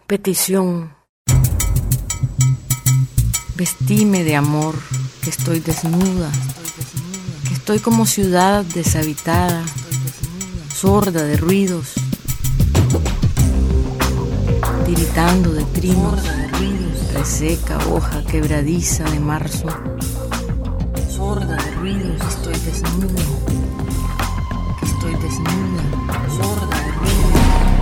Petición. Vestime de amor, que estoy desnuda, que estoy como ciudad deshabitada, sorda de ruidos, tiritando de trinos, reseca hoja quebradiza de marzo, sorda de ruidos, estoy desnuda, que estoy desnuda, sorda de ruidos.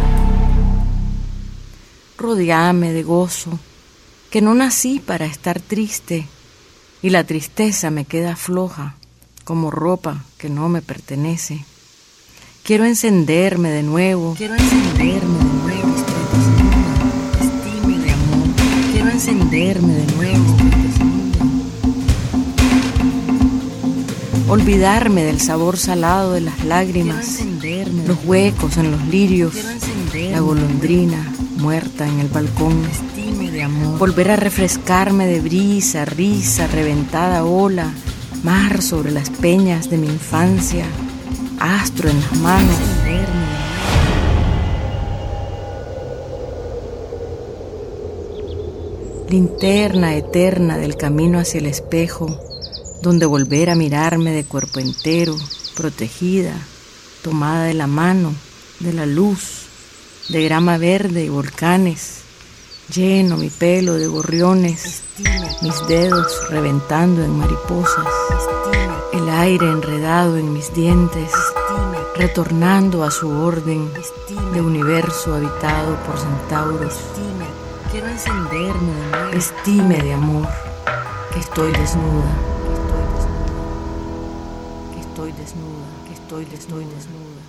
Rodeame de gozo, que no nací para estar triste, y la tristeza me queda floja, como ropa que no me pertenece. Quiero encenderme de nuevo, estoy desnuda, vestime de amor, quiero encenderme de nuevo, desnuda. Olvidarme del sabor salado de las lágrimas, los huecos en los lirios, la golondrina muerta en el balcón. Volver a refrescarme de brisa, risa, reventada ola, mar sobre las peñas de mi infancia, astro en las manos. Linterna eterna del camino hacia el espejo, donde volver a mirarme de cuerpo entero, protegida, tomada de la mano, de la luz, de grama verde y volcanes. Lleno mi pelo de gorriones, mis dedos reventando en mariposas, el aire enredado en mis dientes, retornando a su orden de universo habitado por centauros. Quiero encenderme, vestime de amor, que estoy desnuda, que estoy desnuda, que estoy desnuda.